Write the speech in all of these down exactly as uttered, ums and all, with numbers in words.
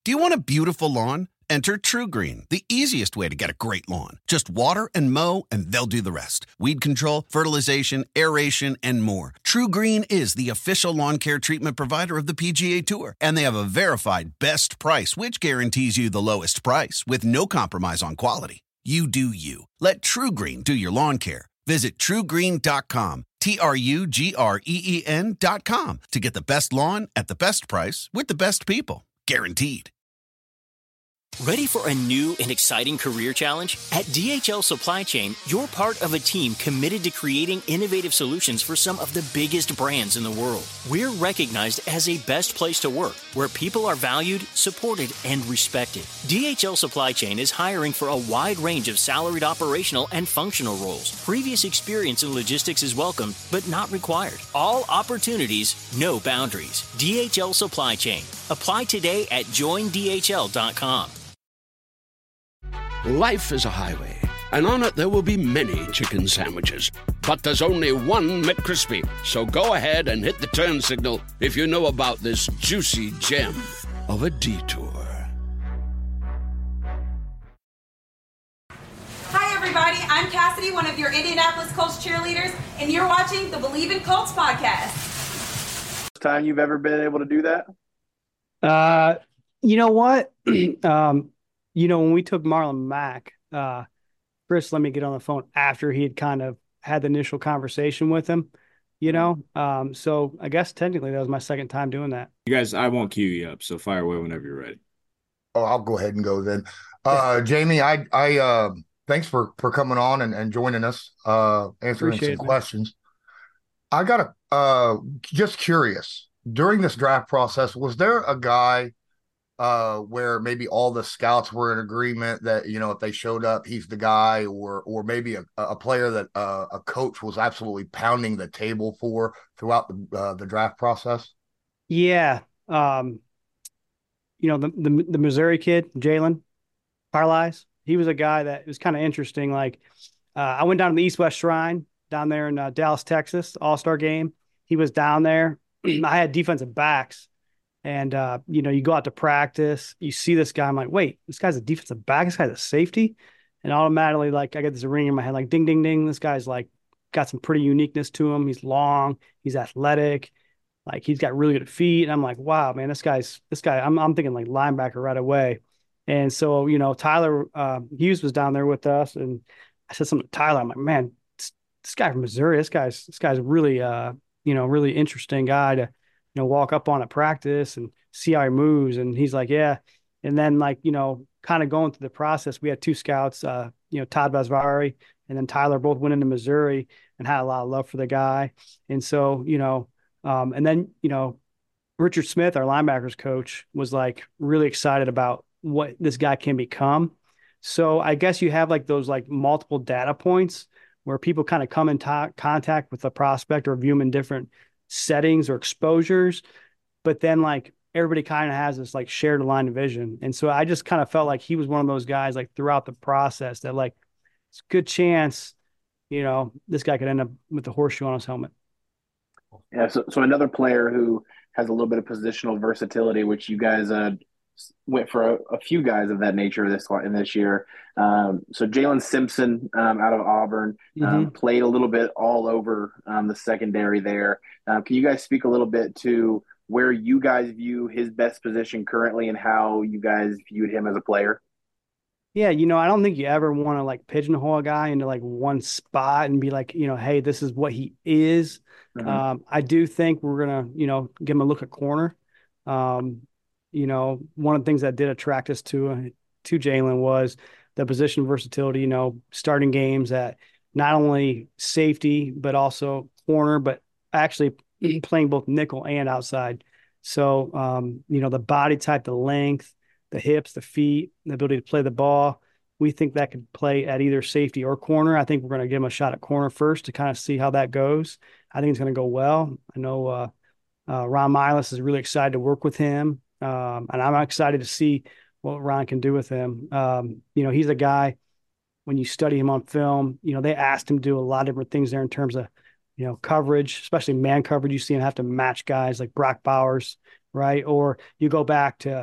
Do you want a beautiful lawn? Enter TruGreen, the easiest way to get a great lawn. Just water and mow, and they'll do the rest. Weed control, fertilization, aeration, and more. TruGreen is the official lawn care treatment provider of the P G A Tour, and they have a verified best price, which guarantees you the lowest price with no compromise on quality. You do you. Let TruGreen do your lawn care. Visit True Green dot com, T R U G R E E N dot com, to get the best lawn at the best price with the best people. Guaranteed. Ready for a new and exciting career challenge? At D H L Supply Chain, you're part of a team committed to creating innovative solutions for some of the biggest brands in the world. We're recognized as a best place to work, where people are valued, supported, and respected. D H L Supply Chain is hiring for a wide range of salaried operational and functional roles. Previous experience in logistics is welcome, but not required. All opportunities, no boundaries. D H L Supply Chain. Apply today at join D H L dot com. Life is a highway, and on it there will be many chicken sandwiches. But there's only one McCrispy. So go ahead and hit the turn signal if you know about this juicy gem of a detour. Hi, everybody. I'm Cassidy, one of your Indianapolis Colts cheerleaders, and you're watching the Believe in Colts podcast. First time you've ever been able to do that? Uh, you know what? um, You know, when we took Marlon Mack, uh, Chris let me get on the phone after he had kind of had the initial conversation with him, you know? Um, so I guess technically that was my second time doing that. You guys, I won't cue you up, so fire away whenever you're ready. Oh, I'll go ahead and go then. Uh, Jamie, I, I, uh, thanks for, for coming on and, and joining us, uh, answering Appreciate some it, questions. I got a, uh, just curious, during this draft process, was there a guy uh, where maybe all the scouts were in agreement that, you know, if they showed up, he's the guy, or or maybe a, a player that uh, a coach was absolutely pounding the table for throughout the uh, the draft process? Yeah. Um, you know, the, the, the Missouri kid, Jalen Parlays, he was a guy that was kind of interesting. Like uh, I went down to the East-West Shrine down there in uh, Dallas, Texas, All-Star game. He was down there. I had defensive backs. And, uh, you know, you go out to practice, you see this guy. I'm like, wait, this guy's a defensive back. This guy's a safety. And automatically, like, I get this ring in my head, like, ding, ding, ding. This guy's, like, got some pretty uniqueness to him. He's long. He's athletic. Like, he's got really good feet. And I'm like, wow, man, this guy's – this guy – I'm I'm thinking, like, linebacker right away. And so, you know, Tyler uh, Hughes was down there with us. And I said something to Tyler. I'm like, man, this, this guy from Missouri, this guy's this guy's really, uh, you know, really interesting guy to – you know, walk up on at practice and see how he moves. And he's like, yeah. And then, like, you know, kind of going through the process, we had two scouts, uh, you know, Todd Vasvari and then Tyler both went into Missouri and had a lot of love for the guy. And so, you know, um, and then, you know, Richard Smith, our linebackers coach, was like really excited about what this guy can become. So I guess you have like those like multiple data points where people kind of come in t- contact with the prospect or view them in different settings or exposures, but then like everybody kind of has this like shared line of vision. And so I just kind of felt like he was one of those guys like throughout the process that like it's a good chance, you know, this guy could end up with the horseshoe on his helmet. Yeah. So, so another player who has a little bit of positional versatility, which you guys uh, went for a, a few guys of that nature this in this year. Um, so Jalen Simpson um, out of Auburn um, mm-hmm. played a little bit all over um, the secondary there. Um, can you guys speak a little bit to where you guys view his best position currently and how you guys viewed him as a player? Yeah, you know, I don't think you ever want to like pigeonhole a guy into like one spot and be like, you know, hey, this is what he is. Mm-hmm. Um, I do think we're going to, you know, give him a look at corner. Um, you know, one of the things that did attract us to, uh, to Jalen was the position versatility, you know, starting games at not only safety, but also corner, but actually playing both nickel and outside. So, um, you know, the body type, the length, the hips, the feet, the ability to play the ball. We think that could play at either safety or corner. I think we're going to give him a shot at corner first to kind of see how that goes. I think it's going to go well. I know uh, uh, Ron Miles is really excited to work with him, um, and I'm excited to see what Ron can do with him. Um, you know, he's a guy, when you study him on film, you know, they asked him to do a lot of different things there in terms of, you know, coverage, especially man coverage. You see him have to match guys like Brock Bowers, right? Or you go back to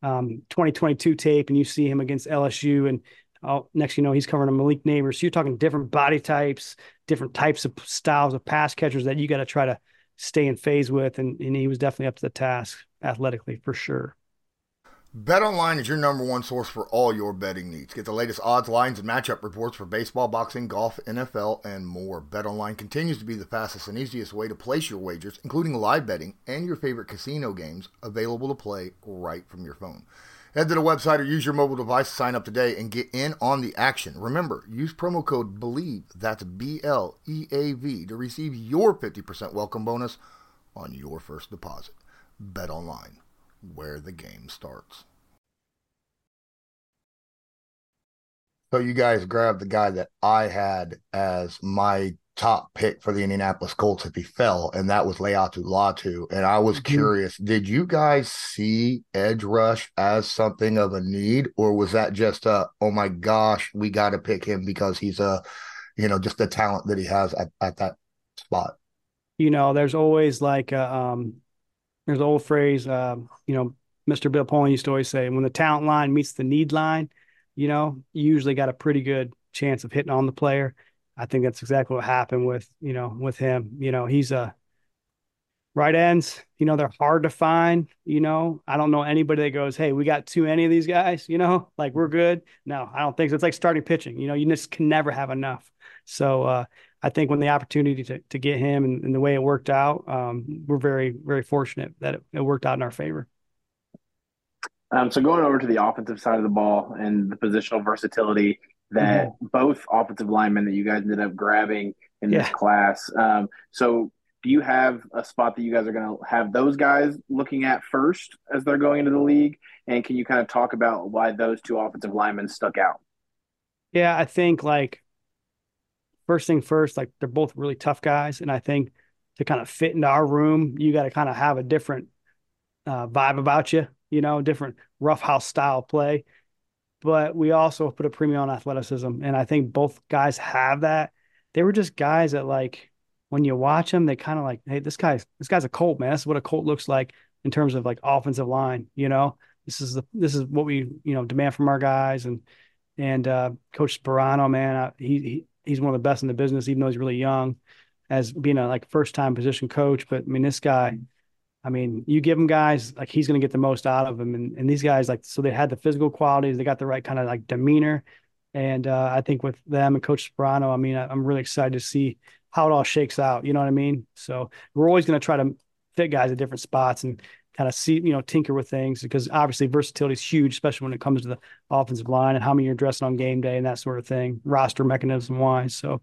um, twenty twenty-two tape and you see him against L S U, and oh, next you know he's covering a Malik Neighbors. So you're talking different body types, different types of styles of pass catchers that you got to try to stay in phase with, and, and he was definitely up to the task athletically for sure. BetOnline is your number one source for all your betting needs. Get the latest odds, lines, and matchup reports for baseball, boxing, golf, N F L, and more. BetOnline continues to be the fastest and easiest way to place your wagers, including live betting and your favorite casino games, available to play right from your phone. Head to the website or use your mobile device to sign up today and get in on the action. Remember, use promo code BELIEVE, that's B L E A V, to receive your fifty percent welcome bonus on your first deposit. BetOnline, where the game starts. So you guys grabbed the guy that I had as my top pick for the Indianapolis Colts if he fell, and that was Laiatu Latu. And I was mm-hmm. curious, did you guys see edge rush as something of a need, or was that just a, oh my gosh, we got to pick him because he's a, you know, just the talent that he has at, at that spot? You know, there's always like, a, um, there's an old phrase, uh, you know, Mister Bill Polian used to always say, when the talent line meets the need line, you know, you usually got a pretty good chance of hitting on the player. I think that's exactly what happened with, you know, with him. You know, he's a right ends, you know, they're hard to find, you know. I don't know anybody that goes, hey, we got too many of these guys, you know, like we're good. No, I don't think so. It's like starting pitching, you know, you just can never have enough. So uh, I think when the opportunity to to get him and, and the way it worked out, um, we're very, very fortunate that it, it worked out in our favor. Um, so going over to the offensive side of the ball and the positional versatility that mm-hmm. both offensive linemen that you guys ended up grabbing in yeah. this class. Um, so do you have a spot that you guys are going to have those guys looking at first as they're going into the league? And can you kind of talk about why those two offensive linemen stuck out? Yeah, I think like first thing first, like they're both really tough guys. And I think to kind of fit into our room, you got to kind of have a different uh, vibe about you. You know, different roughhouse style play, but we also put a premium on athleticism. And I think both guys have that. They were just guys that, like, when you watch them, they kind of like, hey, this guy's, this guy's a Colt, man. This is what a Colt looks like in terms of like offensive line. You know, this is the, this is what we, you know, demand from our guys. And, and uh, Coach Sperano, man, uh, he, he, he's one of the best in the business, even though he's really young as being a like first time position coach. But I mean, this guy, I mean, you give him guys, like he's going to get the most out of them. And, and these guys, like, so they had the physical qualities, they got the right kind of like demeanor. And uh, I think with them and Coach Sperano, I mean, I, I'm really excited to see how it all shakes out. You know what I mean? So we're always going to try to fit guys at different spots and kind of see, you know, tinker with things, because obviously versatility is huge, especially when it comes to the offensive line and how many you're dressing on game day and that sort of thing, roster mechanism wise. So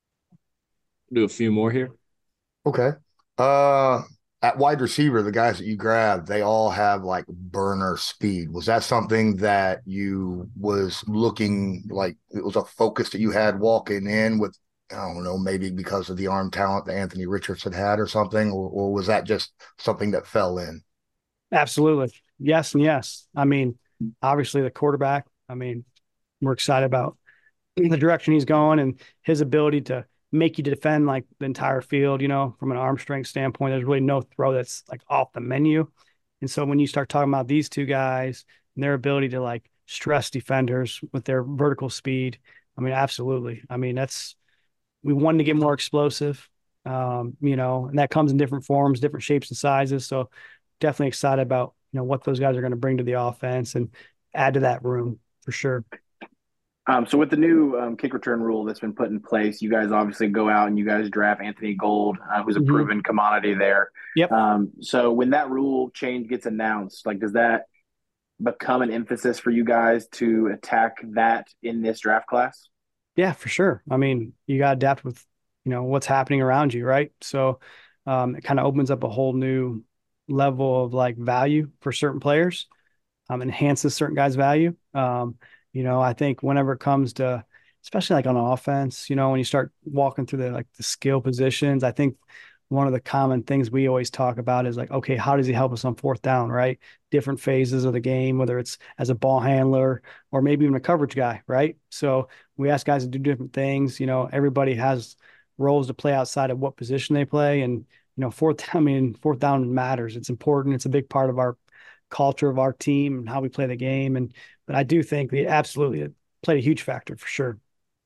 do a few more here. Okay. Uh, At wide receiver, the guys that you grabbed, they all have like burner speed. Was that something that you was looking like it was a focus that you had walking in with, I don't know, maybe because of the arm talent that Anthony Richardson had or something, or, or was that just something that fell in? Absolutely. Yes. And yes. I mean, obviously the quarterback, I mean, we're excited about the direction he's going and his ability to make you defend like the entire field, you know, from an arm strength standpoint. There's really no throw that's like off the menu. And so when you start talking about these two guys and their ability to like stress defenders with their vertical speed, I mean, absolutely. I mean, that's, we wanted to get more explosive, um, you know, and that comes in different forms, different shapes and sizes. So definitely excited about, you know, what those guys are going to bring to the offense and add to that room for sure. Um, so with the new um, kick return rule that's been put in place, you guys obviously go out and you guys draft Anthony Gold, uh, who's a mm-hmm. proven commodity there. Yep. Um, so when that rule change gets announced, like, does that become an emphasis for you guys to attack that in this draft class? Yeah, for sure. I mean, you got to adapt with, you know, what's happening around you, right? So um, it kind of opens up a whole new level of like value for certain players, um, enhances certain guys' value. Um, You know, I think whenever it comes to, especially like on offense, you know, when you start walking through the like the skill positions, I think one of the common things we always talk about is like, okay, how does he help us on fourth down, right? Different phases of the game, whether it's as a ball handler or maybe even a coverage guy, right? So we ask guys to do different things. You know, everybody has roles to play outside of what position they play. And, you know, fourth, I mean, fourth down matters. It's important. It's a big part of our culture of our team and how we play the game. And but I do think we absolutely played a huge factor for sure.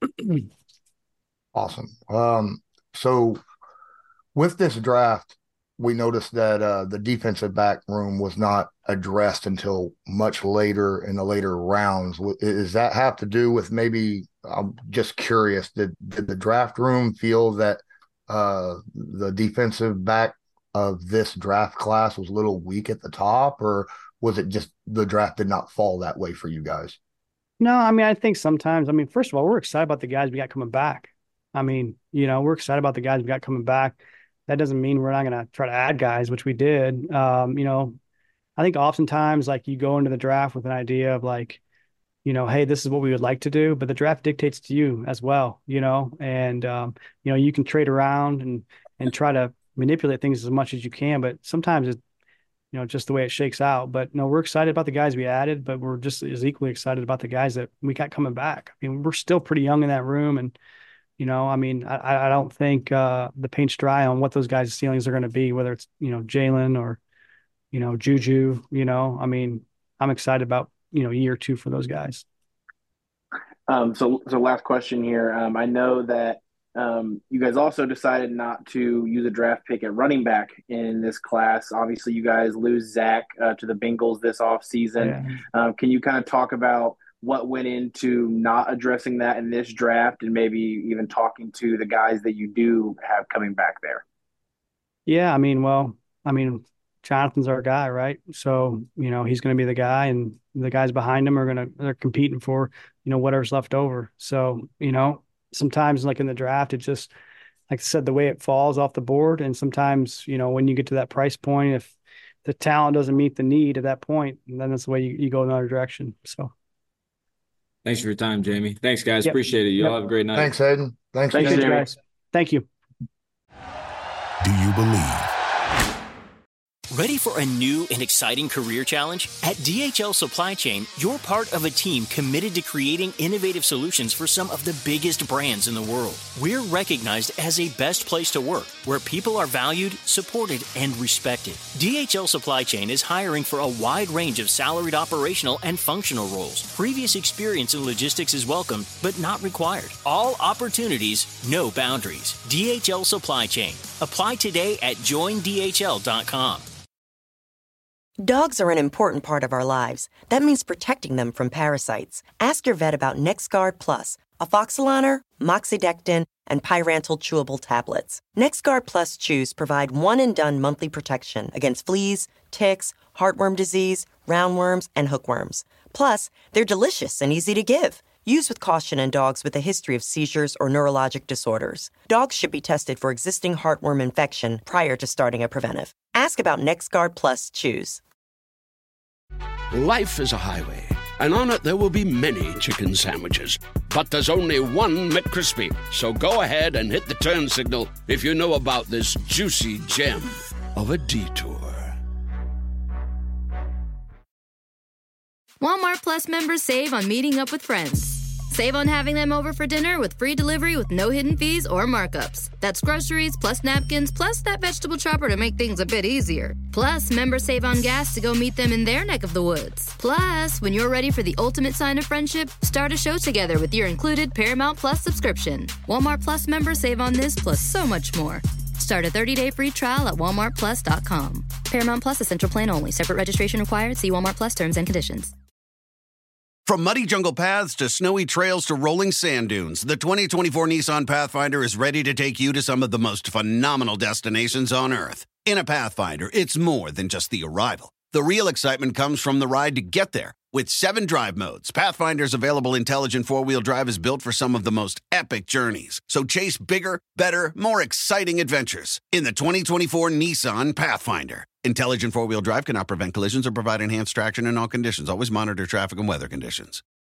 Awesome. Um, so with this draft, we noticed that uh, the defensive back room was not addressed until much later in the later rounds. Does that have to do with maybe, I'm just curious, did, did the draft room feel that uh, the defensive back of this draft class was a little weak at the top, or was it just the draft did not fall that way for you guys? No, I mean, I think sometimes, I mean, first of all, we're excited about the guys we got coming back. I mean, you know, we're excited about the guys we got coming back. That doesn't mean we're not going to try to add guys, which we did. Um, you know, I think oftentimes like you go into the draft with an idea of like, you know, hey, this is what we would like to do, but the draft dictates to you as well, you know, and, um, you know, you can trade around and, and try to manipulate things as much as you can, but sometimes it's, you know, just the way it shakes out. But no, we're excited about the guys we added, but we're just as equally excited about the guys that we got coming back. I mean, we're still pretty young in that room, and you know, I mean, I, I don't think uh, the paint's dry on what those guys' ceilings are going to be, whether it's, you know, Jalen or, you know, Juju, you know, I mean, I'm excited about, you know, year two for those guys. Um, so, so last question here. Um, I know that um, you guys also decided not to use a draft pick at running back in this class. Obviously, you guys lose Zach uh, to the Bengals this offseason. Yeah. Um, can you kind of talk about what went into not addressing that in this draft, and maybe even talking to the guys that you do have coming back there? Yeah, I mean, well, I mean, Jonathan's our guy, right? So, you know, he's going to be the guy, and the guys behind him are going to, they're competing for, you know, whatever's left over. So, you know, sometimes like in the draft, it just, like I said, the way it falls off the board. And sometimes, you know, when you get to that price point, if the talent doesn't meet the need at that point, then that's the way you, you go in another direction. So. Thanks for your time, Jamie. Thanks, guys. Yep. Appreciate it. You Yep. all have a great night. Thanks, Hayden. Thanks, Thanks Thanks Jamie. guys. Thank you. Do you believe? Ready for a new and exciting career challenge? At D H L Supply Chain, you're part of a team committed to creating innovative solutions for some of the biggest brands in the world. We're recognized as a best place to work, where people are valued, supported, and respected. D H L Supply Chain is hiring for a wide range of salaried operational and functional roles. Previous experience in logistics is welcomed, but not required. All opportunities, no boundaries. D H L Supply Chain. Apply today at join D H L dot com. Dogs are an important part of our lives. That means protecting them from parasites. Ask your vet about NexGard Plus, Afoxolaner, Moxidectin, and Pyrantel chewable tablets. NexGard Plus chews provide one-and-done monthly protection against fleas, ticks, heartworm disease, roundworms, and hookworms. Plus, they're delicious and easy to give. Use with caution in dogs with a history of seizures or neurologic disorders. Dogs should be tested for existing heartworm infection prior to starting a preventive. Ask about NexGard Plus chews. Life is a highway, and on it there will be many chicken sandwiches. But there's only one McCrispy. So go ahead and hit the turn signal if you know about this juicy gem of a detour. Walmart Plus members save on meeting up with friends. Save on having them over for dinner with free delivery with no hidden fees or markups. That's groceries, plus napkins, plus that vegetable chopper to make things a bit easier. Plus, members save on gas to go meet them in their neck of the woods. Plus, when you're ready for the ultimate sign of friendship, start a show together with your included Paramount Plus subscription. Walmart Plus members save on this plus so much more. Start a thirty-day free trial at walmart plus dot com. Paramount Plus Essential Plan only. Separate registration required. See Walmart Plus terms and conditions. From muddy jungle paths to snowy trails to rolling sand dunes, the twenty twenty-four Nissan Pathfinder is ready to take you to some of the most phenomenal destinations on Earth. In a Pathfinder, it's more than just the arrival. The real excitement comes from the ride to get there. With seven drive modes, Pathfinder's available intelligent four-wheel drive is built for some of the most epic journeys. So chase bigger, better, more exciting adventures in the twenty twenty-four Nissan Pathfinder. Intelligent four-wheel drive cannot prevent collisions or provide enhanced traction in all conditions. Always monitor traffic and weather conditions.